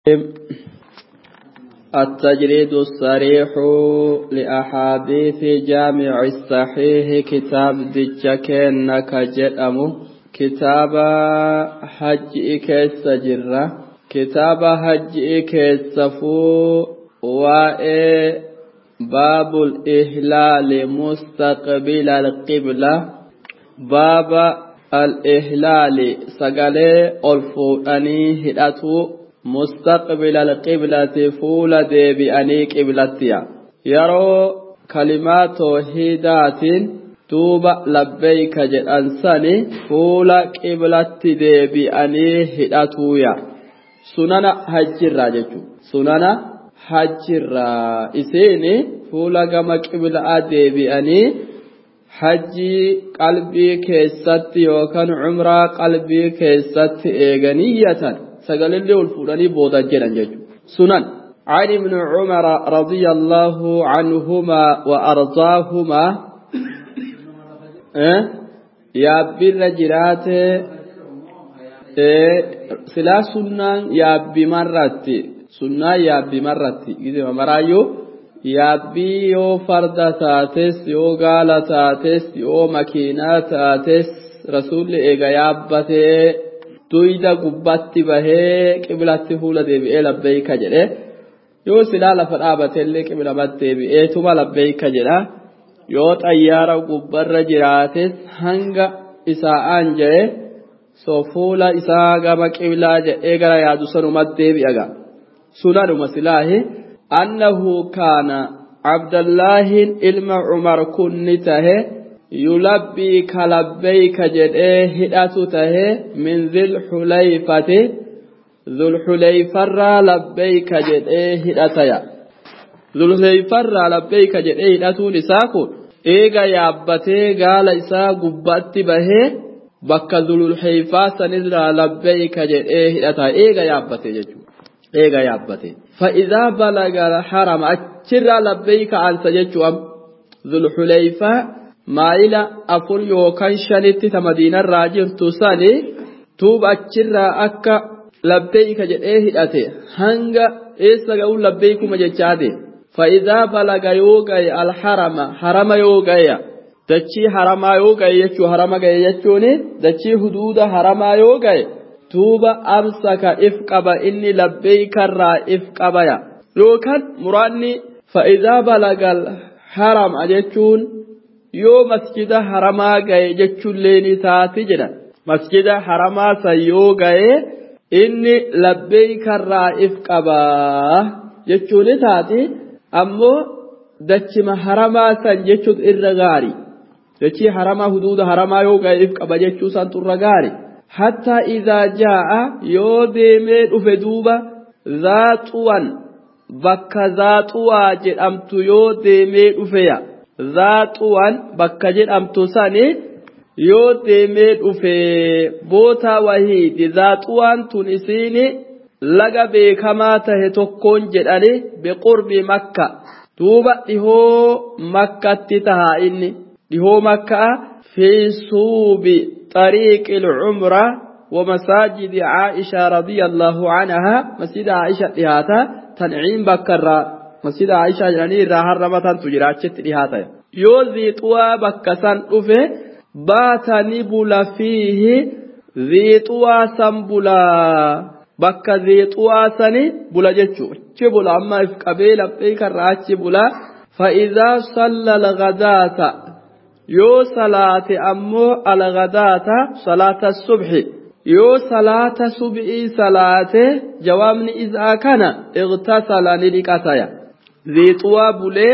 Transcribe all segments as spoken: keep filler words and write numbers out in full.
التجريد الصريح لأحاديث جامع الصحيح كتاب دجكين كجدأمو كتاب حج كيس جرة كتاب حج كيس فو وإيه باب الإهلال مستقبل القبلة باب الإهلال سقالي الفوطاني هداتو مستقبل القبلة فول ديبي أني قبلتيا يرو كلمات توحيدات توبا لبيك جدانساني فول قبلة ديبي أني هداتويا سنن حج الراججو سنن حج الرائسيني فول قم قبلة ديبي أني حجي قلبي كيستي وكان عمره قلبي كيستي إيغانية سقال اللي والفلاني بودا جيران جيجو سنن عن ابن عمر رضي الله عنهما وأرضاهما اه يا بالرجرات اه سلا سنن يا بمرتي سنن يا بمرتي إذا مرايو يا بي يو فردتاتس يو غالتاتس يو مكيناتاتس رسول إيغا يابته تويدا قباتي بهي قبلاتي فولا ديبئي لبيك جده يو سلا لفرابة اللي قبلات ديبئي توما لبيك جده يو تأيارا قبر جراتس هنگ إساءان جده سو فولا إساء قام قبلا جده إيغا يادو سنمت ديبئي سنان مسلاهي أنه كان عبد الله علم عمر كنته يلبيك لبيك جده هداتته من ذي الحليفة ذو الحليفة لبيك جده هداتيا ذو الحليفة لبيك جده هداتو نساكو إيغا يابته قال إسا قبات به بك ذو الحليفة سنزل لبيك جده هداتا إيغا يابته ججو إيغا يابته فإذا بلغ الحرم أجر لبيك عن سججو ذو الحليفة مايلا أفر يوكان شانيتي تمدينة راجر توساني توب أجر أكا لبيك جده هداته هنگا إيسا قول لبيكو مججاده فإذا بلغ يوغي الحرم حرم يوغي دچي حرم يوغي يچو حرم يچوني دچي حدود حرم يوغي توبا أمسك إفقبا إني لبيك الرا إفقبا يوكان مراني فإذا بلغ الحرم أجتون يو مسجد حرما غاي جچوليني تاتي جدا مسجد حرما سيو غاي إني لبيك الرا إفقبا جچولي تاتي أمو دچما حرما سن جچوت إرغاري دچي حرما حدود حرما يو غاي إفقبا جچو سن ترغاري حتى إذا جاء يوديمي أفدوبا ذاتوان بكا ذاتوا جدامتو يوديمي أفيا ذاتوان بكا جدامتو ساني يوديمي أفي بوتا وهيد ذاتوان تنسيني لغا بكما تهتوكون جداني بقرب مكة توبا ديهو مكة تتها إني ديهو مكة في صوب طريق العمرة ومساجد عائشة رضي الله عنها مسجد عائشة لهاتا تنعيم بكرة مسجد عائشة جناني راها رمتان تجراتشت لهاتا يوزي طوى بكسان أفه باتني بلا فيه ذي طوى سنبلا بك ذي طوى سني بلا جتشو بلا أما إفقبيل بيك الراتش بلا فإذا صلى الغداة يو صلاة أمو الغداة صلاة الصبح يو صلاة صبح صلاة جوامن إذا كان اغتسل للكتايا ذي طواب لي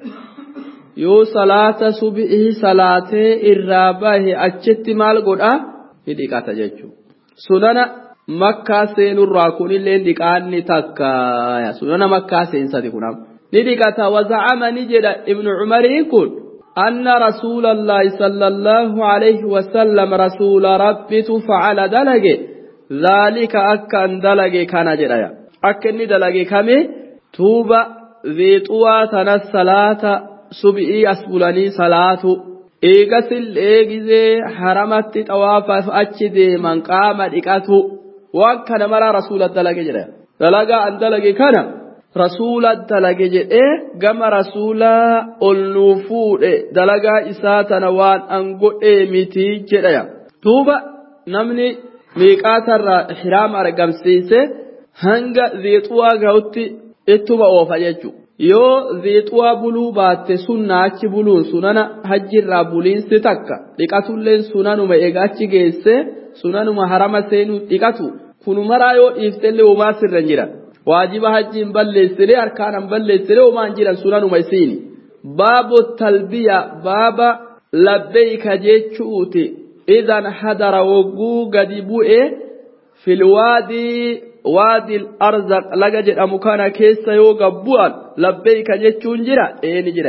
يو صلاة صبح صلاة الراباه أجت مال قرأ للكتا جيجو سنن مكة سين الراكون اللي لكاني تكايا سنن مكة سين صديقنا للكتا وزعم نجد ابن عمر يقول أن رسول الله صلى الله عليه وسلم رسول ربي فعل دلق ذلك أكن دلق كان جرايا أكن دلق كمي توبة ذي طواتنا الصلاة سبئي أسبلني صلاة إيقسل إيقزي حرمت طوافة فأجد من قام دقاته وكان مرى رسول الدلق جرايا dalagaa an dalage kana rasuula dalage jedhee gama rasuulaa ol nuu fuudhe dalagaa isaa tana waan an godhee miti jedhaya duuba namni miiqaatarraa ihraam argamsiise hanga ziixuwaa ga'utti ittuma oofa jechuudha yoo ziixuwaa buluu baatte sunna achi buluun sunana hajjirraa buliinsi takka dhiqatulleen sunanuma eega achi geesse sunanuma harama seenuu dhiqatu kunumaraa yoo dhiiftellee homaa sirra jira waajiba hajjiin balleessire arkaanan balleessire homaan jiran sunanuma isiini baabu talbiya baaba labbeeyka jechuuti idan hadara wogguu gadi bu'e filwaadii waadii arzaq laga jedhamu kana keessa yoo gabbu'an labbeeyka jechuun jira eeni jira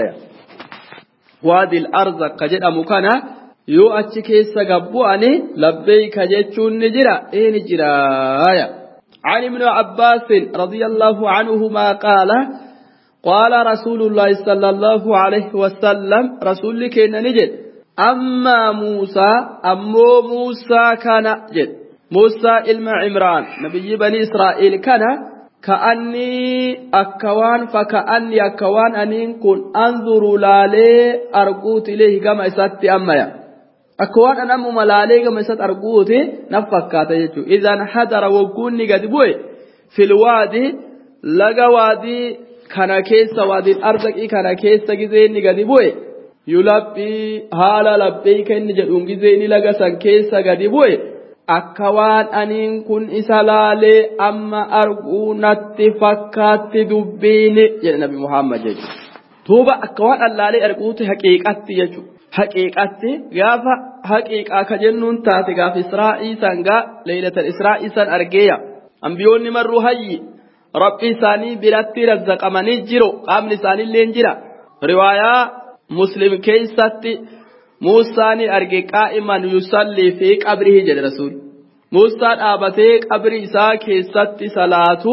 waadii arzaq ka jedhamu kana yoo achi keessa gabbu'ani labbeeyka jechuun ni jira eeni jiraaya عن ابن عباس رضي الله عنهما قال قال رسول الله صلى الله عليه وسلم رسول كنا نجد أما موسى أمو موسى كان جد موسى إلما عمران نبي بني إسرائيل كان كأني أكوان فكأني أكوان أن كن أنظر لالي أرقوت إليه كما إسات أميا أكوان أنا مملالي كما إسات أرقوت نفكات يجو إذا حضر وكوني قد بوي في الوادي لقى وادي كان كيس وادي الأرزق كان كيس جزيني قد بوي يلبي هالا لبيك إن جدون جزيني لقى سن كيس قد بوي akkawaan aniin kun isa laalee amma arguu natti fakkaatti dubbiini jedhe nabi Muhammad jechuudha. Duuba akkawaan allaalee arguuti haqiiqatti jechuudha. Haqiiqatti gaafa haqiiqaa ka jennuun taate gaafa Israa'ii san gaa leeylatal Israa'ii san argeeya. Ambiyoonni marruu hayyi rabbi isaanii biratti razzaqamanii jiru qaamni isaaniillee jira. Riwaayaa Muslim keessatti موسى ني أرجع قائما يصلي في قبره جل رسول موسى أبته قبر إساء كيست صلاته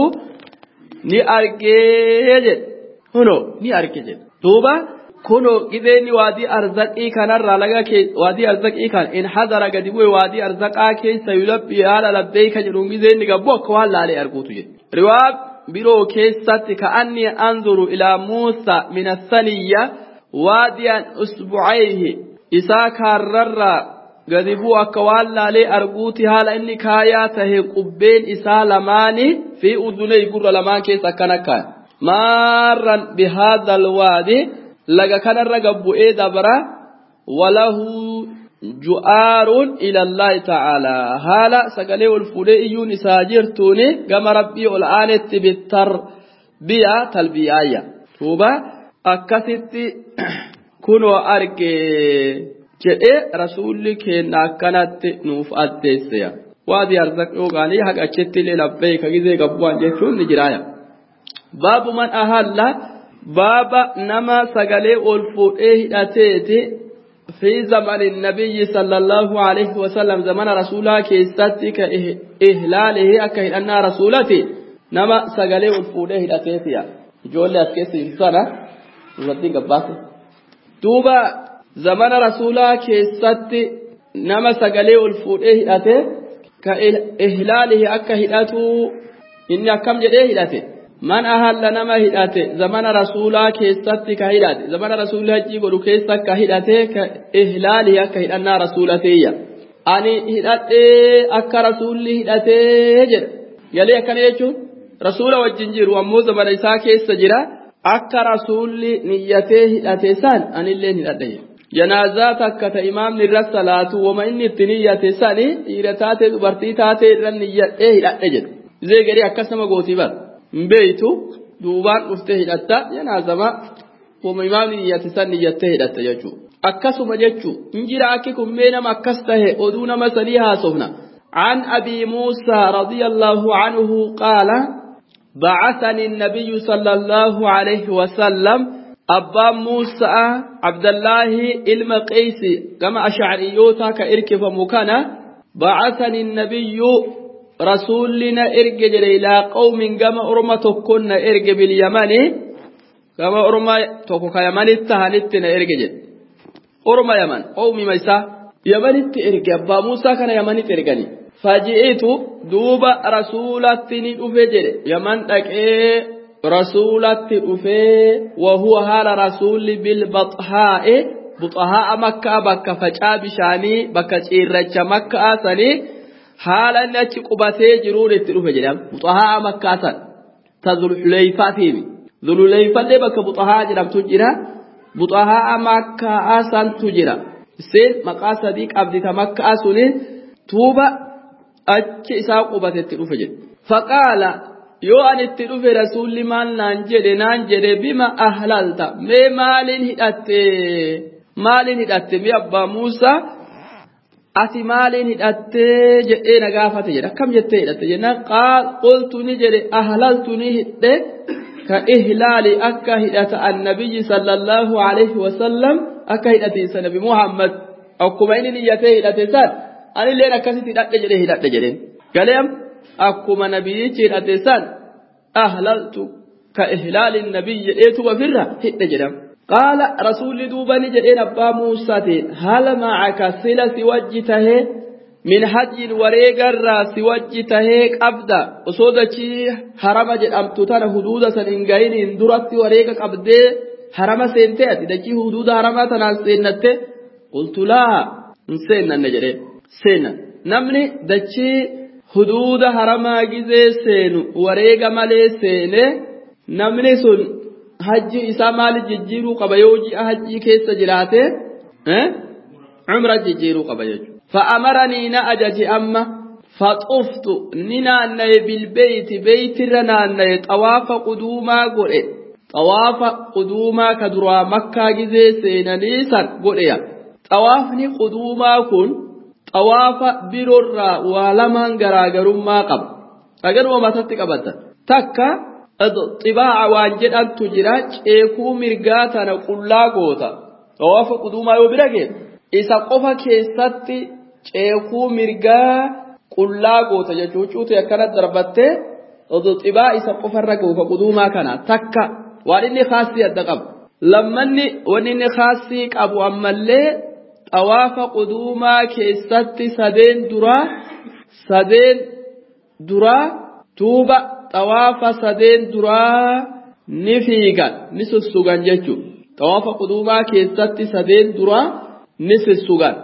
ني أرجع جل هنو ني أرجع جل توبا كنو إذا ني وادي أرزقي كان رالجا كي وادي أرزقي كان إن حضر قديمه وادي أرزقا كي سيلبي على لبيك جلوم إذا ني قبوا كوال لالي أرجوت جل رواب برو كيست كأني أنظر إلى موسى من الثانية واديا أسبوعيه isaa kaarrarraa gadi bu'u akka waan laalee arguuti haala inni kaayaa tahe qubbeen isaa lamaani fi udunee gurra lamaan keessa akkana kaaya maarran bihaadal waadi laga kanarra gabbu'ee dabra walahu ju'aaruun ilallaahi ta'aalaa haala sagalee ol fuudhee iyyuun isaa jirtuuni gama rabbii ol aanetti bittarbiyaa talbiyaayya tuuba akkasitti kunoo argee jedhee rasuulli keenya akkanatti nuuf addeesseya waadii arzaqoo gaanii haqa achitti illee labbeeyka gizee gabbu'an jechuun ni jiraaya baabu man ahalla baaba nama sagalee ol fuudhee hidhateeti fi zamani nabiyyi sallallahu alaihi wasallam zamana rasuulaa keessatti ka ihlaalihi akka hidhannaa rasuulati nama sagalee ol fuudhee hidhateetiya ijoollee as keessa ibsana durattiin gabbaate duuba zamana rasuulaa keessatti nama sagalee ol fuudhee hidhate ka ihlaalihi akka hidhatu inni akkam jedhee hidhate man ahalla nama hidhate zamana rasuulaa keessatti ka hidhate zamana rasuulli hajjii godhu keessa ka hidhate ka ihlaalihi akka hidhannaa rasuulateeyya ani hidhadhee akka rasuulli hidhatee jedha galee akkana jechuun rasuula wajjin jiru ammoo zamana isaa keessa jira akka rasuulli niyyatee hidhate san anillee hidhadhe janaazaa takka ta imaamni irra salaatu wama inni itti niyyate sani dhiira taate dubartii taate irra niyyadhee hidhadhe jedhu zee garii akkasuma gootii bar mbeeytu duubaan dhuftee hidhatta janaazama wama imaamni niyyate san niyyattee hidhatte jechuu akkasuma jechuu injira akki kummee nama akkas tahe oduu nama sanii haasofna عن أبي موسى رضي الله عنه قال بعثني النبي صلى الله عليه وسلم أبا موسى عبد الله المقيسي كما أشعريوتا كإركف مكانا بعثني النبي رسولنا إرجع إلى قوم كما أرمى كنا إرجع باليمن كما أرمى تكوك يمن التهانتنا إرجع أرمى يمن قوم ميسا يمن إرجع أبا موسى كان يمن إرجعني فجئت دوب رسولة نفجر يمن أكي رسولة أفي وهو هال رسول بالبطحاء بطحاء مكة بك فجأة بشاني بك تيرج مكة سني حالا نتي قبتي جرور التلفجر بطحاء مكة تذل حليفة فيني ذل حليفة اللي بك بطحاء جرم تجرى بطحاء مكة سن تجرى سين مقاصدك أبدت مكة سني توبة أتي إساء قبتي التلفجر فقال yoo ani itti dhufe rasuulli maal naan jedhe naan jedhe bima ahlalta mee maaliin hidhatte maaliin hidhatte mi abbaa Muusaa ati maaliin hidhatte jedhee na gaafate jedha akkam jettee hidhatte jennaan qaal qultu ni jedhe ahlaltu ni hidhe ka ihlaali akka hidhata annabiyyi sallallahu alaihi wasallam akka hidhatiinsa nabi Muhammad akkuma inni niyyatee hidhate san anilleen akkasitti hidhadhe jedhee hidhadhe jedheen galeem akkuma nabiyyichi hidhate san ahlaltu ka ihlaali nabiyyi jedheetu wafirra hidhe jedham qaala rasuulli duubani jedheen abbaa Muusaatiin hal ma'aka sila si wajji tahee min hajjin wareegarraa si wajji tahee qabda osoo dachii harama jedhamtu tana huduuda san hin gahiniin duratti wareega qabdee harama seentee ati dachii huduuda haramaa tanaan seennatte qultu laa hin seennanne jedhee seennan namni dachii huduuda haramaa gizee seenu wareega malee seene namni sun hajji isaa maali jijjiiruu qaba yoo ji'a hajjii keessa jiraate eh umra jijjiiruu qaba jechuudha fa'amaranii na ajaji amma faxuftu ni naannaye bilbeeyti beeytirra naannaye xawaafa quduumaa godhe xawaafa quduumaa ka duraa makkaa gizee seenanii san godheya xawaafni quduumaa kun xawaafa biroorraa waa lamaan garaagarummaa qaba agaruma matatti qabata takka xibaa'a waan jedhantu jira ceekuu mirgaa tana qullaa goota xawaafa quduumaa yoo bira geesse isa qofa keessatti ceekuu mirgaa qullaa goota jechuun cuutu akkana darbattee xibaa isa qofarra goofa quduumaa kana takka waan inni khaasii adda qabu lammanni waan inni khaasii qabu ammallee xawaafa quduumaa keessatti sadeen duraa sadeen duraa tuuba xawaafa sadeen duraa ni fiigan ni sussugan jechuudha xawaafa quduumaa keessatti sadeen duraa ni sussugan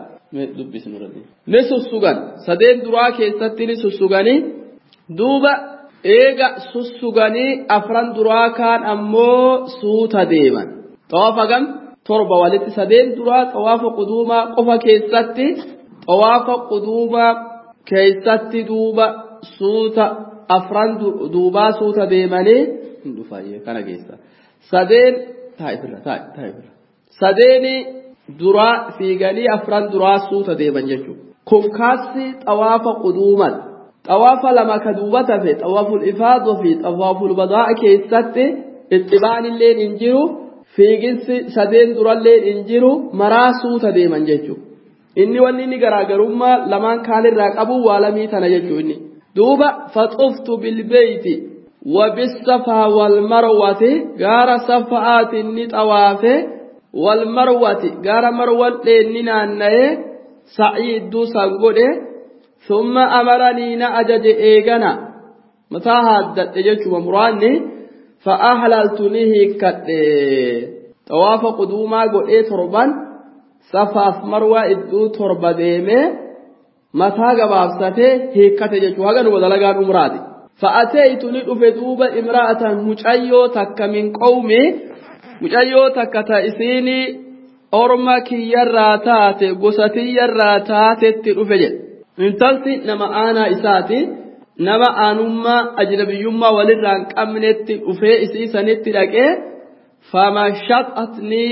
ni sussugan sadeen duraa keessatti ni sussuganii duuba eega sussuganii afran duraa kaan ammoo suuta deeman xawaafa gam torba walitti sadeen duraa xawaafa quduumaa qofa keessatti xawaafa quduumaa keessatti duuba suuta afran duubaa suuta deemanii hin dhufaayyee kana keessa sadeen taa'ifirra taa'ifirra sadeeni duraa fiiganii afran duraa suuta deeman jechuudha kun kaassi xawaafa quduumaa xawaafa lama ka duuba tafe xawaaful ifaadoo fi xawaaful badaa keessatti ittibaan hin jiru fiiginsi sadeen durallee hin jiru maraa suuta deeman jechuudha inni wanni inni garaagarummaa lamaan kaanirraa qabu waa lamii tana jechuudha inni duuba faxuftu bilbeeyti wabissafaa walmarwati gaara safa'aatiin ni xawaafe walmarwati gaara marwadheen ni naanna'ee sa'iidduu san godhe summa amaranii na ajaje eegana mataa haaddadhe jechuudha muraanni fa'ahlaltuni hiikkadhe xawaafa quduumaa godhee torban safaaf marwaa idduu torba deemee mataa gabaabsatee hiikkate jechuudha haganuma dalagaan umraati fa'ateeytu ni dhufe duuba imra'atan mucayyoo takka min qawmi mucayyoo takka ta isiini orma kiyyarraa taate gosa tiyyarraa taatetti dhufe jedhe intalti nama aanaa isaati nama aanummaa ajnabiyyummaa walirraa hin qabnetti dhufee isii sanitti dhaqee famashaxatni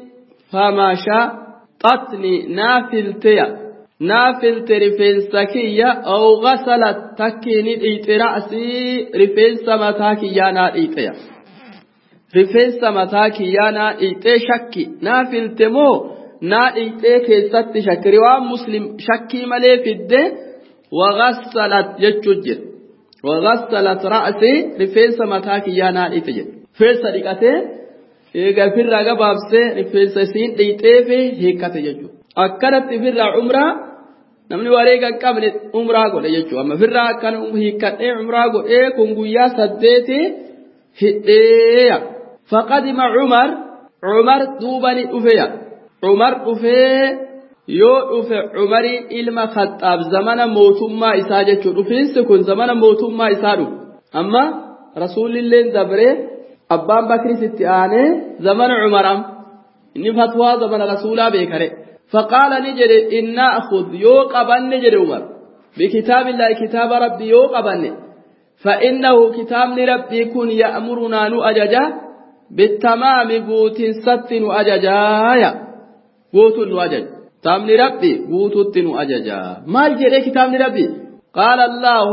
famashaxatni naafilteya naafilte rifeensa kiyya aw ghasalat takkiini dhiixe ra'sii rifeensa mataa kiyyaa naa dhiixeya rifeensa mataa kiyyaa naa dhiixee shakki naafilte moo naa dhiixee keessatti shakki riwaan muslim shakkii malee fidde وغسلت يجوجر وغسلت رأسي رفيس متاكي يا نادي تجد فيس ريكته إيجا في الرجب أبسه رفيس سين ديته في هيك تجد أكرت في العمرة namni wareega qabne umraa godhe jechuudha amma firraa kan hiikkadhee umraa godhee kun guyyaa saddeeti hidheeya faqadima Umar Umar duubani dhufeya Umar dhufee yoo dhufe Umari ilma Khattaab zamana mootummaa isaa jechuudha dhufiinsi kun zamana mootummaa isaa dhufu amma rasuulilleen dabree abbaan Bakri sitti aanee zamana Umaram inni fatwaa zamana rasuulaa beekare فقال نجد إن أخذ يوق أبن نجد عمر بكتاب الله كتاب ربي يوق أبن فإنه كتاب ربي كن يأمرنا نؤججا بالتمام قوت ست نؤججا قوت نؤجج تام ربي قوت نؤججا ما الجري كتاب ربي قال الله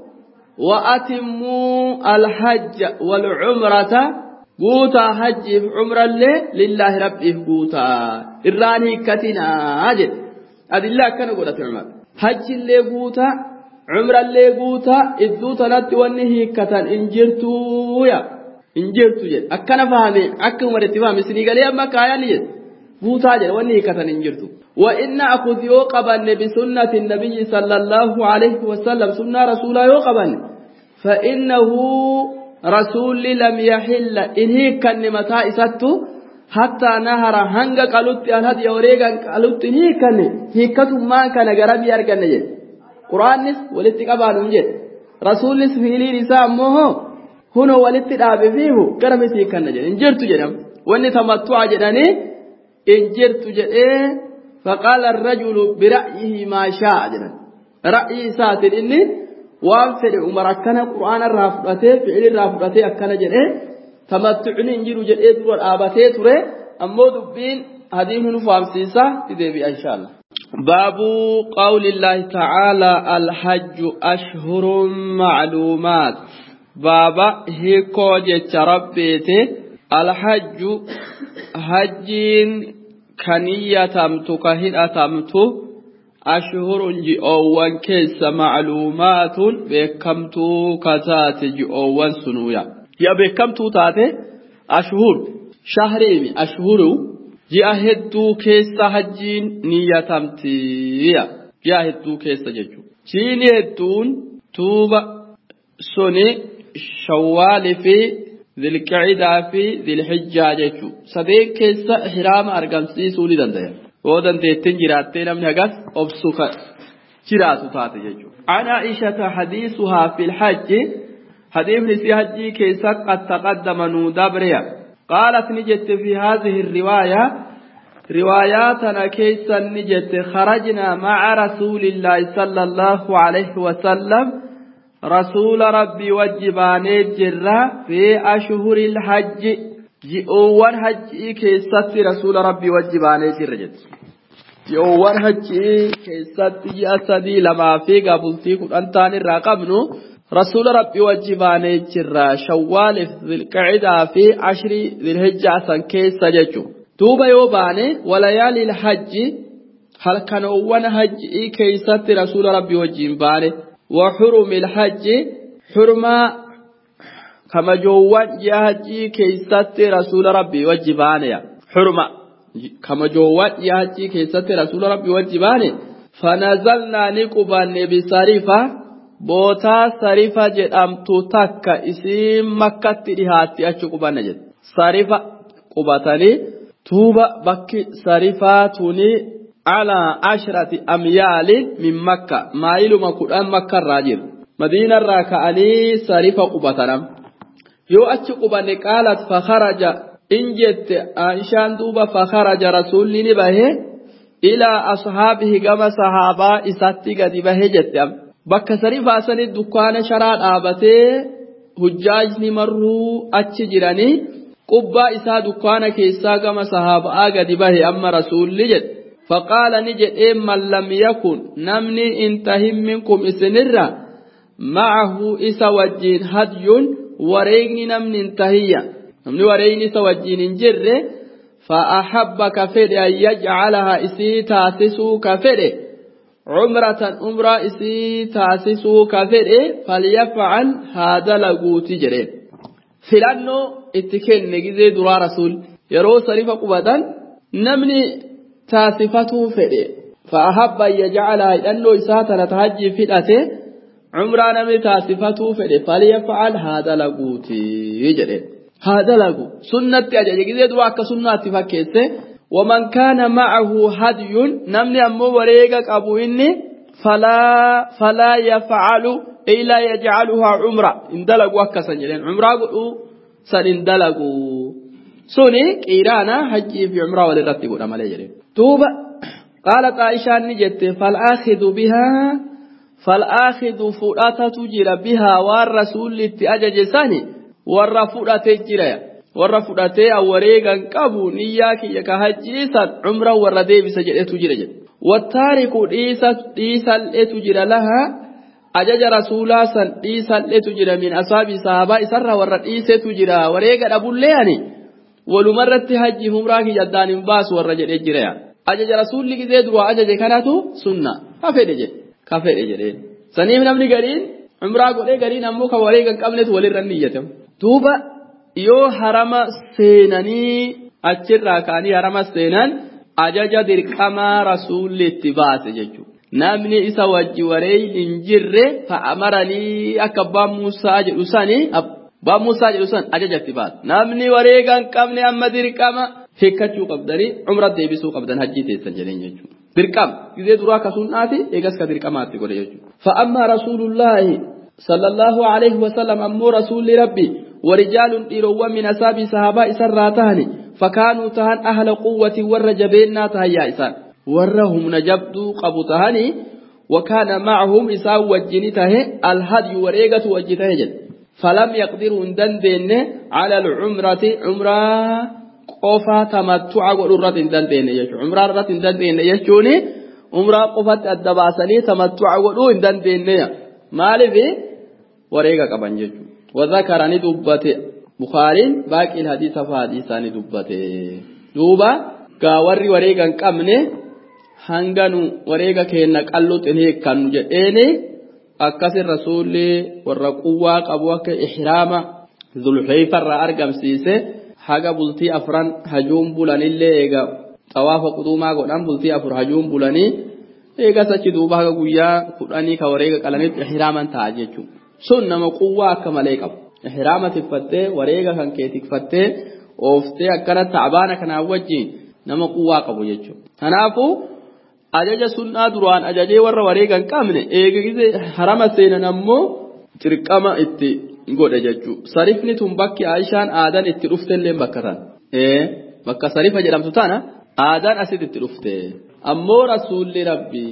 وأتموا الحج والعمرة قوتا حج عمرة لله ربي قوتا إراني كتنا أجل أدي الله كان قولة عمر حج اللي قوتا عمرة اللي قوتا إذوتا نتوانيه كتن إنجرتو يا إنجرتو جل أكنا فهمي أكنا مرتي فهمي سنيقى لي أما كايا لي قوتا جل وانيه كتن إنجرتو وإن أخذ يوقبن بسنة النبي صلى الله عليه وسلم سنة رسولا يوقبن فإنه رسول لم يحل إنه كان متى إساتو حتى نهر هنگا قلت الهدي وريغا قلت إنه كان هيكتو ما كان غربي أرغن نجد قرآن نس ولتقبال نجد رسول نس فيلي رساء موه هنو ولتقاب فيه كرمسي كان نجد انجرتو جدام واني تمتع جداني انجرتو جد فقال الرجل برأيه ما شاء جدان رأي ساتر إني waan fedhe Umar akkana Qur'aana irraa fudhatee fi'il irraa fudhatee akkana jedhee tamattu'ni injiru jedhee dura dhaabatee ture ammoo dubbiin hadiisni nu faamsiisa deebi'a inshallah baabu qawlillahi ta'ala al-hajj ashhurun ma'lumat baaba hiikoo jecha rabbeete al-hajj hajjiin kaniyyatamtu ka hidhatamtu أشهر جئوان كيس معلومات بكمتو كتات جئوان سنويا يا بكمتو تاتي أشهر شهرين أشهر جاهدتو كيس حجين نيتمتيا جاهدتو كيس ججو شيني هدتون توبة سنة شوال في ذي القعدة في ذي الحجة ججو سبيك كيس إحرام أرقمسي سولي دنديا ودن تيتن جراتين من هجس أبسوك جرات تاتي يجو عن عائشة حديثها في الحج حديث في حج كيس قد تقدم نودبريا قالت نجت في هذه الرواية رواياتنا كيس نجت خرجنا مع رسول الله صلى الله عليه وسلم رسول ربي وجباني جرا في أشهر الحج جئوان حجي كيسات رسول ربي وجباني جرجت جئوان حجي كيسات جأسدي لما في قبلتي قرآن الرقمنو رسول ربي وجباني جرا شوال ذي القعدة في عشر ذي الهجة سن كيسا ججو توبا يوباني وليالي الحج هل كانوان حجي كيسات رسول ربي وجباني وحرم الحج حرما كما جوان يهجي كيسات رسول ربي وجبانيا حرمة كما جوان يهجي كيسات رسول ربي وجبانيا فنزلنا نقبان بصريفة بوتا صريفة جدام تتك اسم مكة لهاتي أشقبان جد صريفة قبطاني توبة بكي صريفة توني على عشرة أميال من مكة مايل مكودان مكة الراجل مدينة الراكعني صريفة قبطانام yoo achi qubanne qaalat fakharaja in jette aishaan duuba fakharaja rasuulli ni bahe ilaa ashaabihi gama sahaabaa isatti gadi bahe jette bakka sarifaa sanii dukkaana sharaa dhaabatee hujjaajni marruu achi jiranii qubbaa isaa dukkaana keessaa gama sahaabaa gadi bahe amma rasuulli jedhe faqaala ni jedhee man lam yakun namni intahim minkum isinirra ma'ahu isa wajjiin hadyun wareegni namni intahiyya namni wareegni isa wajjiin hin jirre فأحب كفر أن يجعلها إسي تاسسو كفر عمرة عمرة إسي تاسسو كفر فليفعل هذا لغو تجري فلانو اتكين نجزي درا رسول يرو صريف قبضا نمني تاسفته فر فأحب أن يجعلها لأنه إساتنا تهجي فئته عمران متى صفته فده فليفعل هذا لقوتي يجري هذا لقو سنة أجل يجد واك سنة فكيسه ومن كان معه هدي نمني أمو وريقك أبو إني فلا فلا يفعل إلا يجعلها عمرة اندلقوا واك سنجلين عمرة قلوا سن اندلقوا سوني إيرانا حجي في عمرة ولرتقوا نمال يجري توبة قالت عائشة نجت فالآخذ بها فالآخذ فؤاتة تجر بها والرسول لتأجج ساني والرفؤاتة تجر والرفؤاتة أوريغا قبو نياك يكهجيسا عمره والردي بسجر تجر والتارك إيسا إيسا لتجر لها أجج رسولا سن إيسا لتجر من أصحاب صحابة سر والرئيس تجر وريغا أبو اللياني ولمرت هجي همراك جدان باس والرجل تجر أجج رسول لك زيد وأجج كانتو سنة كفر جد كفر جد سنيم نمني قرين عمره قولي قرين أموك وريقا قبلت وللرنية توبا يو حرم سيناني أجر كاني حرم سينان أجج دركما رسول لاتباس ججو نمني إسا وجي وري انجر فأمرني أكبا موسى أجل أساني با موسى أجل أسان أجج اتباس نمني وريقا قبل أما دركما هيكتشو قبدني عمره ديبسو قبدن حجي تيسن جلين يجو بركام إذا دراك سناتي إيجاس كبركاماتي قولي يجو فأما رسول الله صلى الله عليه وسلم أمو رسول ربي ورجال إيروا من أصحاب صحابة سراتهني فكانوا تهن أهل قوة ورجبين تهيا إسان ورهم نجبدو قبطهني وكان معهم إساء وجنته الهدي وريقة وجته فلم يقدروا دندن على العمرة عمره qofa tamattu'a godhurrat hin dandeenye jechuudha umraa irratti hin dandeenye jechuun umraa qofatti adda baasanii tamattu'a godhuu hin dandeenye maaliif wareega qaban jechuudha wadhakarani dubbate bukhaariin baaqii hadiisa faadhiisaani dubbate duuba gaa warri wareega hin qabne hanganu wareega keenna qalluut hin hiikkannu jedheeni akkasin rasuulli warra quwwaa qabu akka ihraama dhulhayfa irraa argamsiise haga bultii afran hajuun bulanillee eega xawaafa quduumaa godhan bultii afur hajuun bulanii eega sachi duuba haga guyyaa kudhanii ka wareega qalanitti ihraaman ta'a jechuudha sun nama quwwaa akka malee qabu ihraama tiffattee wareega kan kee tiffattee ooftee akkana ta'abaana kanaan wajjin nama quwwaa qabu jechuudha kanaafuu ajaja sunnaa duraan ajajee warra wareega hin qabne eega gisee harama seenan ammoo dirqama itti godhe jechuudha sarifni tun bakki Aishaan aadan itti dhuftellee bakka tan ee bakka sarifa jedhamtu tana aadan asitti itti dhufte ammoo rasuulli rabbi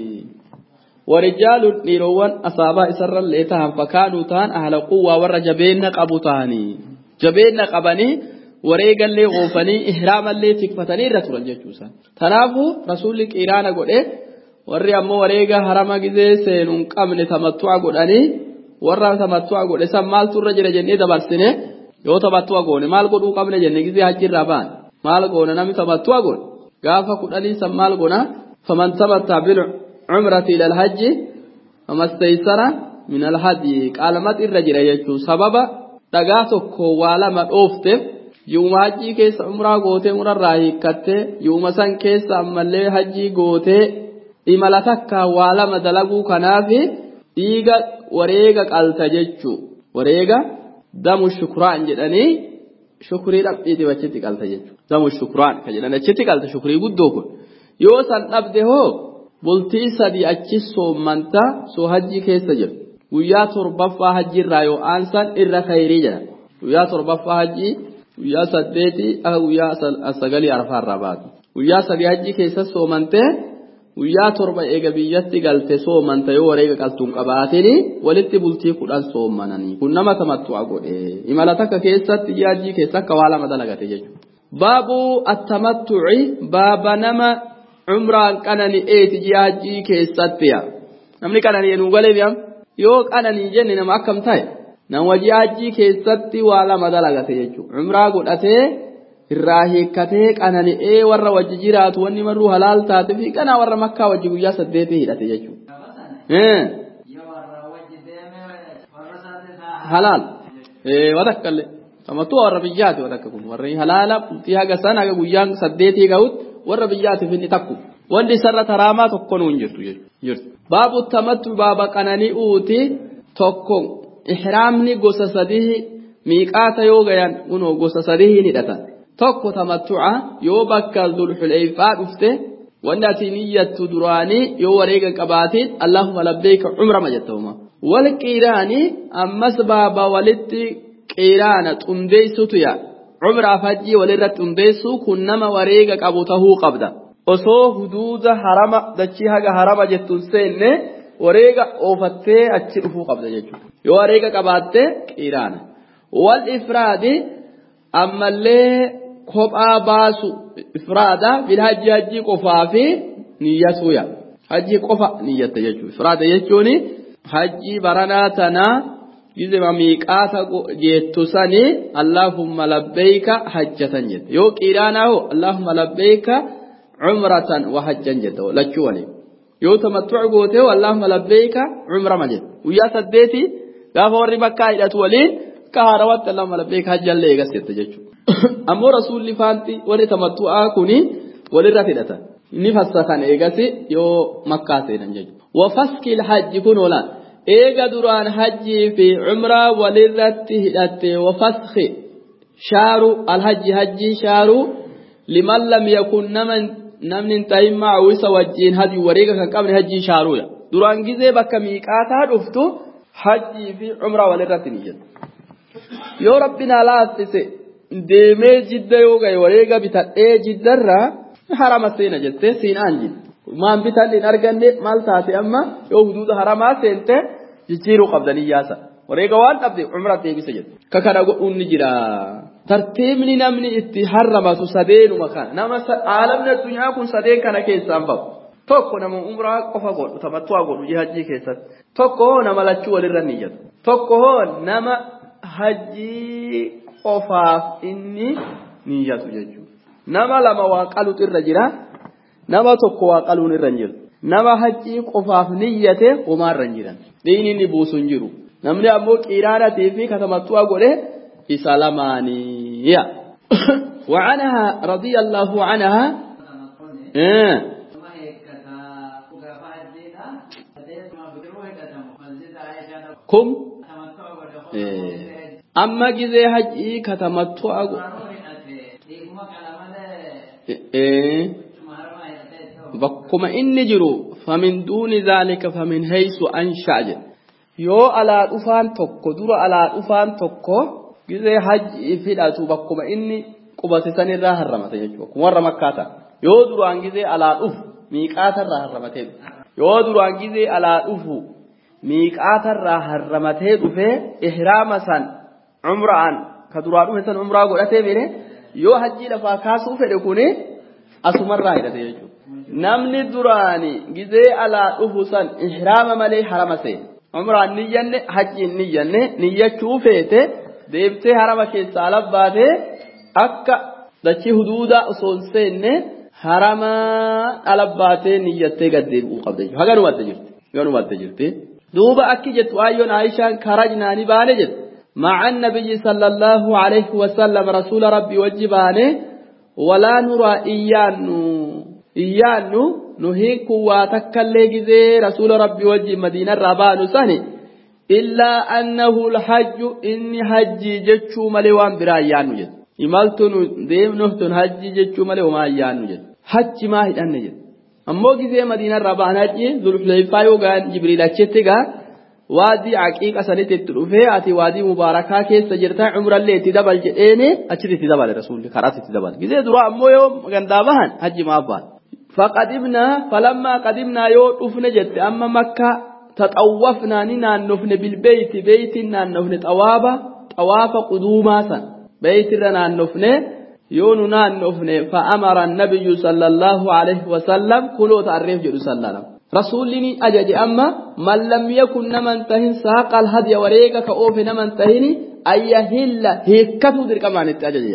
warijaalu dhiirowwan asaabaa isarrallee tahan fakaanuu tahan ahla quwwaa warra jabeenna qabu tahanii jabeenna qabanii wareegallee oofanii ihraamallee tikfatanii irra turan jechuusa tanaafuu rasuulli qiraana godhe warri ammoo wareega harama gizee seenuun qabne tamattu'a godhanii warra tamattu'a godhe san maaltu irra jira jennee dabarsine yoo tamattu'a goone maal godhuu qabne jenne gizee hajjirraa baan maal goona namni tamattu'a goone gaafa kudhanii san maal goona faman tamatta bil umrati ila alhajji famastaysara min alhadi qaalamat irra jira jechuu sababa dhagaa tokko waa lama dhoofteef yuuma hajjii keessa umraa gootee umrarraa hiikkattee yuuma san keessa ammallee hajjii gootee imala takka waa lama dalaguu kanaafi dhiiga wareega qalta jechuu wareega damu shukraan jedhanii shukrii dhabbiiti achitti qalta jechuu damu shukraan ka jedhan achitti qalta shukrii guddoo kun yoo san dhabde hoo bultii sadii achi soommanta soo hajjii keessa jiru guyyaa torbaffaa hajjiirraa yoo aansan irra khayrii jedha guyyaa torbaffaa hajjii guyyaa saddeetii akka guyyaa sagalii arfaarraa baatu guyyaa sadii hajjii keessa soomantee guyyaa torba eega biyyatti galte soomanta yoo wareega qaltuun qabaatini walitti bultii kudhan soomananii kun nama tamattu'a godhe imala takka keessatti hajjii keessa akka waa lama dalagate jechuudha baabu attamattu'i baaba nama umraan qanani eeti hajjii keessatti namni qananii nu galee yoo qananii jenne nama akkam ta'e nama wajii hajjii keessatti waa lama dalagate jechuudha umraa godhatee irraa hiikkatee qanani'ee warra wajji jiraatu wanni marruu halaal taate fi qanaa warra makkaa wajji guyyaa saddeetii hidhate jechuudha halaal wadakkalle tamattu warra biyyaati wadakka kun warri halaala bultii haga san haga guyyaan saddeetii ga'utti warra biyyaatiif inni takku وندي سرة تراما تكونون جرتو جرت باب التمتع باب قناني أوتي تكون إحرامني قصة سديه ميقات يوغيان ونو قصة سديه ندتا تكو تمتع يو بكر ذو الحليفة أفته وندي نية دراني يو وريق قباتين اللهم لبيك عمر مجتهما والكيراني أمس بابا ولدي كيرانا تنديسو تيا عمر فجي ولدت تنديسو كنما وريق قبوته قبدا osoo huduuda harama dachii haga harama jettuun seenne wareega oofattee achi dhufuu qabda jechuudha yoo wareega qabaatte qiraana wal ifraadi ammallee kophaa baasu ifraada bil hajji hajji qofaa fi niyyatuya hajji qofa niyyatta jechuudha ifraada jechuun hajji baranaa tanaa gizema miiqaata jettu sani allahumma labbayka hajjatan jette yoo qiraana ho allahumma labbayka عمرة وحجا جدا لا تشوالي يو تمتع قوته اللهم لبيك عمرة مجد ويا سديتي غافور مكة إلى تولين كهروات اللهم لبيك حجا لي قصيت جيجو أمو رسول الله فانتي ولي تمتع كوني ولي رفلتا نفسا كان إيقاسي يو مكة سينا جيجو وفسك الحج كنولا إيقا دران حج في عمرة ولي رتي وفسخ شارو الحج حج شارو لمن لم يكن نمن namni taa'im maawisa wajjin haji wareega kan qabne haji shaaruya duraan gizee bakka miiqaataa dhuftu haji fi umra walirratti niyyatu yoo rabbina laastise deemee jidda yoo gahe wareega bitadhee jiddarra harama seena jettee siinaan jid maan bitan hin arganne maal taate amma yoo huduuda haramaa seente jijjiiruu qabda niyyaasa wareega waan dhabde umra deebisa jette kakana godhuun ni jira tartiibni namni itti harramatu sadeenuma kana nama aalamni addunyaa kun sadeen kana keessaan bahu tokko nama umraa qofa godhu tamattu'aa godhu hajjii keessatti tokko nama lachuu walirra niyyatu tokko nama hajjii qofaaf inni niyyatu jechuudha nama lama waa qaluutu irra jira nama tokko waa qaluun irra jiru nama hajjii qofaaf niyyate homaarra jiran diini inni buusu hin jiru namni ammoo qiraanatii fi katamattu'aa godhe سلامانية وعنها رضي الله عنها إيه كم إيه أما جزء حجي كتمتع إيه بكم إن جرو فمن دون ذلك فمن حيث أنشأ يو على أفان تكو دور على أفان تكو gizee hajji fidhatu bakkuma inni qubate sanirraa harramate jechuudha kuma warra makkaata yoo duraan gizee alaa dhufu miiqaatarraa harramatee yoo duraan gizee alaa dhufu miiqaatarraa harramatee dhufee ihraama san umraan ka duraa dhufe san umraa godhatee bine yoo hajjii lafaa kaasuu fedhe kuni asumarraa hidhate jechuudha namni duraani gizee alaa dhufu san ihraama malee harama seene umraan niyyanne hajjiin niyyanne niyyachuu feete deebtee harama keessaa labbaate akka dachii huduuda osoo hin seenne harama alabbaatee niyyattee gaddeebi'uu qabda jechuudha haganuma adda jirti haganuma adda jirti duuba akki jettu ayyoon Aishaan karajnaani baane jettu ma'a nabiyyi sallallahu alayhi wa sallam rasuula rabbii wajji baane walaa nuraa iyyaannu iyyaannu nuhiiku waa takkallee gizee rasuula rabbii wajji madiinarraa baanu sani إلا أنه الحج إني حجي جتشو ملي وان برا يانو جد إمالتون ديم نهتون حجي جتشو ملي وما يانو جد حج ما هي أن جد أمو جزي مدينة ربان حجي ذو الحليفة يوغان جبريل أشتغا وادي عقيق أساني تتلوفي آتي وادي مباركة كيس سجرتا عمر اللي تدبال جئيني أشتي تدبال رسول كرات تدبال جزي دروا أمو يوم غندابهان حج ما أفضل فقدمنا فلما قدمنا يو أفن جد أما مكة تطوفنا ننانفن بالبيت بيت ننانفن طوابا طواف قدوما سن بيت ننانفن يون ننانفن فأمر النبي صلى الله عليه وسلم كلوا تعرف جل صلى الله عليه وسلم رسولني أجد أما من لم يكن نمن تهن ساق الهدي وريقا كأوف نمن تهني أي هل هيكتو در كمان التأجد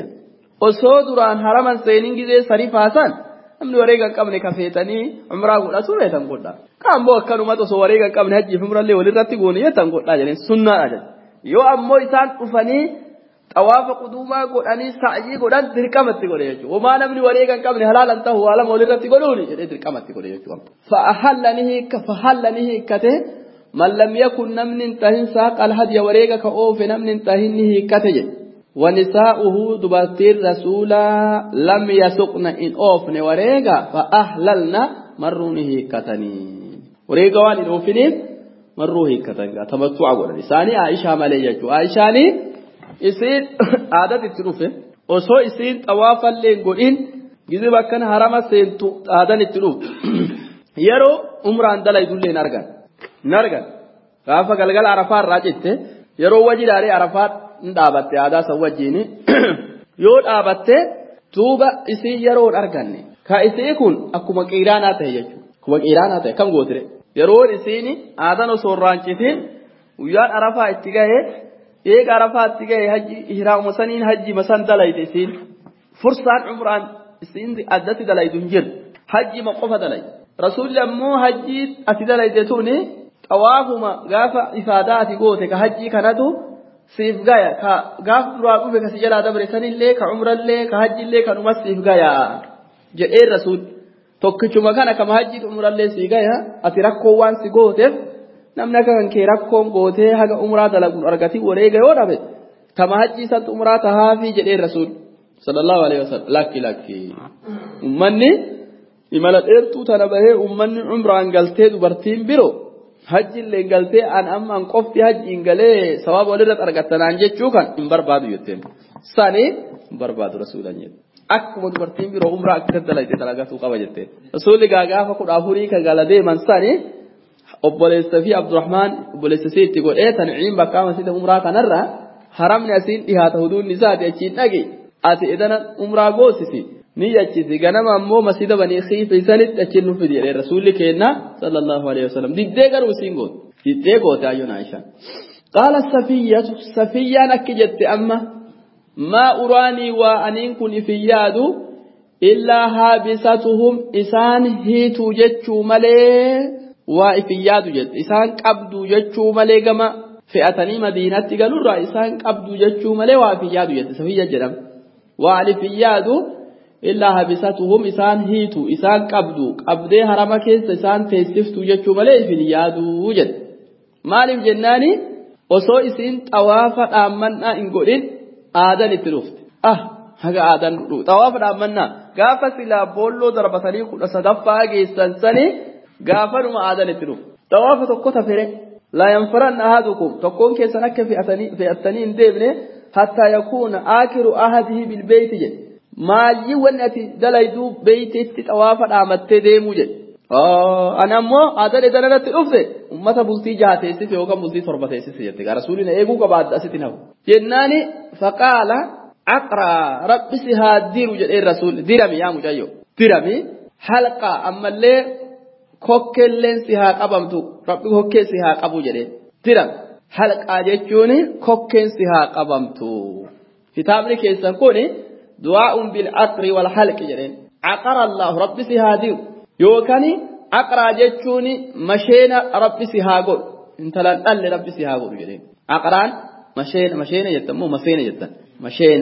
وصودران حرما سينين جزي صريفا سن namni wareega qabne kafeetanii umraa godhatu beetan godha kaammoo akkanumatu osoo wareega qabne hajji fi umrallee walirratti goone yetan godha jedheen sunnaadha jedhe yoo ammoo isaan dhufanii طواف قدوما قراني سعي قران درقمت قريجو وما نمني وريغان قبل حلال انت هو ولا مولرت قولوني درقمت قريجو فاحلنه فحلنه كته من لم يكن نمن انتهن ساق الهدي وريغا كأوف نمن انتهنه كته ونساؤه دباتير رسولا لم يسقن إن أوفن وريغا فأهللنا مرونه كتني وريغا وان إن أوفنين مروه كتنغا تمتع قولني ثاني عائشة مليجو عائشاني إسين عادة التروفة وصو إسين توافا لين قولين جزي بكان حرما سين عادة التروف يرو عمران دلا يدول لين أرغان نرغان غافا قلقل عرفات راجت يرو وجد علي عرفات ndaabatte aadaa san wajjiin yoo dhaabatte tuuba isii yeroo arganne ka isii kun akkuma qiiraanaa ta'e jechuudha akkuma qiiraanaa ta'e kam gootire yeroo isiin aadan osoo raancitiin guyyaan arafaa itti gahee eega arafaa itti gahee hajji ihraama saniin hajji masan dalayte isiin fursaan umraan isiin addatti dalaytu hin jiru hajji ma qofa dalayte rasuulli ammoo hajji ati dalayte tuni xawaafuma gaafa ifaadaati goote ka hajji kanatu siif gaya ka gaaf duraa dhufe ka si jalaa dabre sanillee ka umrallee ka hajjillee kan umas siif gaya jedhee rasuul tokkichuma kana kama hajji umrallee si gaya ati rakkoo waan si gooteef namni akka kan kee rakkoon gootee haga umraa dalaguun argati wareega yoo dhabe kama hajji santu umraa tahaafi jedhee rasuul sallallahu alaihi wasallam lakki lakki ummanni imala dheertuu tana bahee ummanni umraan galtee dubartiin biroo hajji illee galtee an amma an qofti hajji galee sawaaba walirratti argattanaan jechuu kan hin barbaadu jetteen sani hin barbaadu rasuulan jedhe akkuma dubartiin biroo umraa akka dalayte dalagatuu qaba jettee rasuulli gaafa kudha afurii ka gala deeman sani obboleessa fi abdurrahmaan obboleessa isii itti godhee tanciin bakka masjida umraa kanarra haramni asiin dhihaata huduunni isaati achiin dhage ati edana umraa goosisi ni yachisi ganama ammoo masjida banii khiifisanitti achiin nu fidi jedhee rasuulli keenna sallallahu alaihi wasallam diddee garuu isiin goote diddee goote ayyoon Aisha qaala safiyyatu safiyyaan akki jette amma maa uraanii waa aniin kun ifiyyaadu illaa haabisatuhum isaan hiituu jechuu malee waa ifiyyaadu jette isaan qabduu jechuu malee gama fe'atanii madiinatti galurraa isaan qabduu jechuu malee waa ifiyyaadu jette safiyya jedhama waa ifiyyaadu إلا هبساتهم إسان هيتو إسان قبدو قبدي هرما كيس إسان تيسفتو جتشو ملئ في اليادو وجد مالم جناني وصو إسين توافا آمنا إنقودين آدان اتلوفت أه هكا آدان توافا آمنا غافا سلا بولو دربتاني كل صدفا جيسان سني غافا نما آدان اتلوف توافا تقو تفره لا ينفرن أحدكم تقوم كيسانك في أتني في أتنين ديبني حتى يكون آخر أحده بالبيت جد maalli wanni ati dalaydu beeyteetti xawaafa dhaamattee deemuu jedhe ana ammoo aadaa dheedanarratti dhufte ummata bultii jaha teessise yookaan bultii torba teessise jette rasuulina eeguu qabaadda asitti nafu jennaani faqaala aqraa rabbi si haa diru jedhee rasuulli dirami yaa mucayyo dirami halqa ammallee kokkeelleen si haa qabamtu rabbi kokkee si haa qabu jedhee diram halqaa jechuun kokkeen si haa qabamtu kitaabni keessan kuni دعاء بالعقر والحلق جرين عقر الله ربي سهاديو يوكاني عقر جتشوني مشينا ربي سهاقول انت لن قل ربي سهاقول جرين عقران مشينا مشينا جتا مو مسينا جتا مشين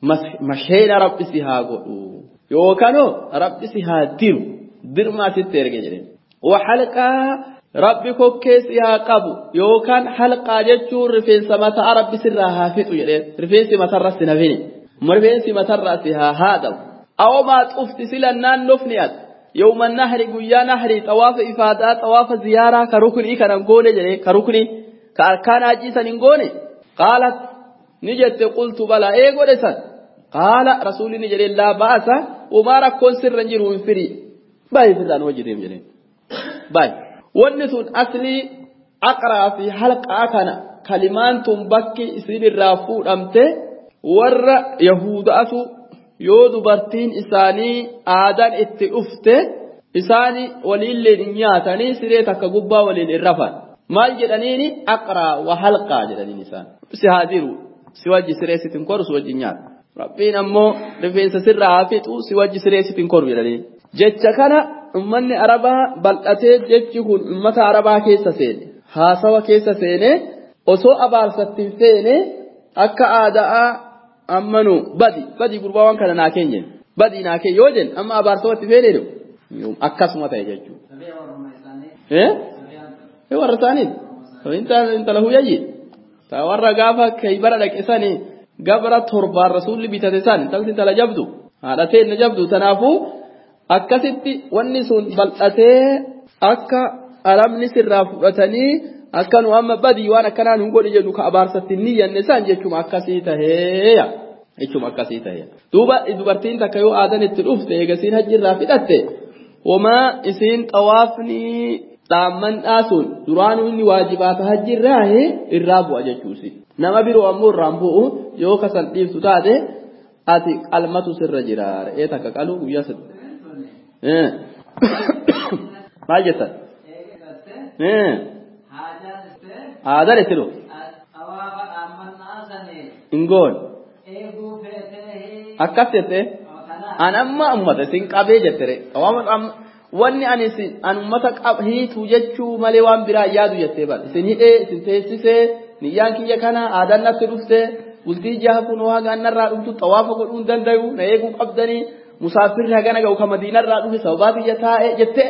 مشينا ربي سهاقول يوكانو ربي سهاديو در ما ستيرك جرين وحلقا ربي كوكي سهاقابو يوكان حلقا جتشون رفين سمتا ربي سرها فتو جرين رفين سمتا رسنا فيني مرفين مترأسها هذا أو ما تفت سلا نان نفنيات يوم النهر قويا نهري طواف إفادات طواف زيارة كركني كنقول جري كركني كأركان عجيسا نقول قالت نجت قلت بلا إيه قلت قال رسول نجري لا بأس وما ركون سر رنجر ومفري باي فردان وجريم جري باي والنسون أصلي أقرأ في حلق آكنا كلمان تنبكي سيد الرافور أمته warra yahudaatu yoo dubartiin isaanii aadaan itti dhufte isaanii waliillee nyaatanii siree takka gubbaa waliin irrafan maal jedhaniini aqraa wa halqaa jedhaniin isaan si haadiru si wajji siree sitin koru si wajji nyaata rabbiin ammoo rifeensa sirraa hafixu si wajji siree sitin koru jedhaniin jecha kana ummanni arabaa bal'atee jechi kun ummata arabaa keessa seene haasawa keessa seene osoo abaarsatti feene akka aadaa أمنوا بدي بدي قربان كان ناكين بدي ناكي يوجن أما أبارسوات فينيرو يوم أكاس ما تيجي إيه إيه ورثانين فأنت أنت له يجي تورى قافا كي بردك إساني قبر تربى الرسول بيتتسان تلت انت لجبدو هذا تين نجبدو تنافو أكاسيتي والنسون بل أتي أكا ألم نسر رافوتني أكا نوام بدي وانا كنا نقول يجنوك أبارسة النية النسان جيكم أكاسيتا هيا جيكم أكاسيتا هيا دوبا إدوبرتين تكيو آدان التلوفت يقسين هجر رافدت وما إسين طوافني تامن آسون درانو إني واجبات هجر راهي الرابو أجاجوسي نما بيرو أمور رامبو يو كسان ديف تتاده أتي قلمة سر جرار إيه تكا قالو وياسد إيه ما جتا إيه هذا لتلو إنقول أكفتة أنا أما أمتا سنقابي جتري أوامن أم wanni ani sin an ummata qabhiitu jechuu malee waan biraa yaadu jettee bal isin hidhee isin teessisee niyyaan kiyya kana aadaan natti dhufte bultii jaha kun waa gaannarraa dhuftu xawaafa godhuun dandayu na eeguu qabdanii musaafirri hagana ga'u ka madiinarraa dhufe sababaa biyya taa'e jettee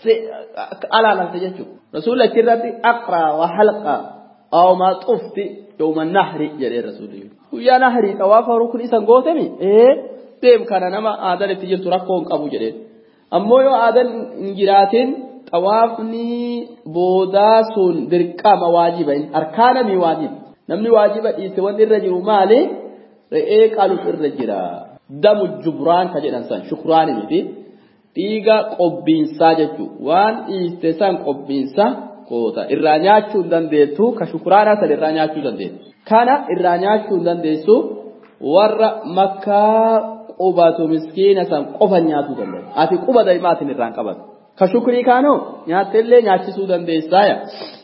alaalante jechuu rasuulli achirratti aqraa wa halqa aw maa xufti yawma nahri jedhee rasuulli guyyaa nahrii xawaafa rukun isan gootemi ee deem kana nama aadaan itti jirtu rakkoo hin qabu jedhee ammoo yoo aadan injiraatiin xawaafni boodaa sun dirqama waajiba arkaana mi waajib namni waajiba dhiise wanni irra jiru maali re'ee qaalus irra jira damu jubraan ka jedhan san shukuraani miti dhiiga qobbiinsaa jechuu waan dhiiste san qobbiinsa koota irraa nyaachuu hin dandeettu ka shukuraanaa san irraa nyaachuu dandeettu kana irraa nyaachuu hin dandeessu warra makkaa qubatu miskiina san qofa nyaatu dandeenya ati quba daimaatiin irraan qaban ka shukrii kaanoo nyaattellee nyaachisuu dandeessaaya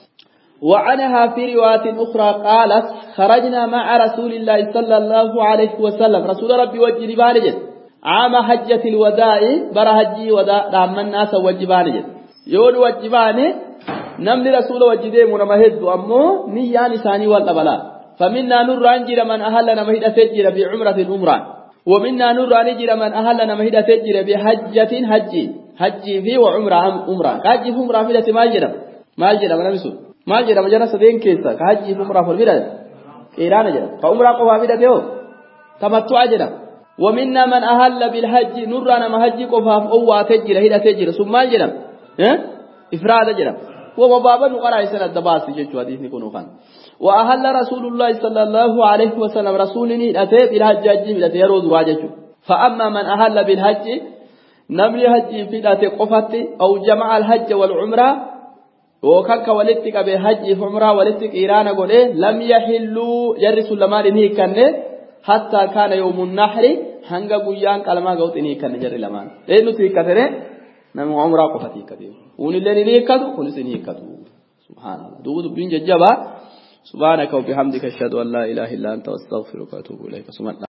وعنها في رواية أخرى قالت خرجنا مع رسول الله صلى الله عليه وسلم رسول ربي وجه بارجت عام حجة الوداع برا حجي وداع رام الناس وجه بارجت يقول وجه باني نمني رسول وجه ديمو نمهد أمو نيان ثاني والأبلا فمنا نور أنجر من أهلنا مهد أسجر بعمرة الأمران ومنا نور نجر من أهلنا مهدة تجر بحجة حج حج في وعمرة عمرة حج في عمرة في ما جرم ما جرم أنا بسول ما جرم جرم سدين كيسا حج في عمرة في البلاد إيران جرم فعمرة قوة في ده تمتع جرم ومنا من أهل بالحج نور أنا مهج قوة أو تجر هيدا تجر ثم ما جرم ها إفراد جرم ومبابا نقرأ سنة دباس يجوا حديث نكونوا خان وأهل رسول الله صلى الله عليه وسلم رسولني أتى بالحج أتى يروز واجته فأما من أهل بالحج نملي حج في ذات قفت أو جمع الحج والعمرة وكك ولدتك بحج عمرة ولدتك إيران قوله لم يحلوا يرس لمال كنه حتى كان يوم النحر هنگا قيان كلمة قوت إنه كنه جري لمان لأنه تيكتره نم عمرة قفتي كتير ونلني نيكتو ونسني كتو سبحان الله دود بين ججبا سبحانك وبحمدك أشهد أن لا إله إلا أنت واستغفرك وأتوب إليك.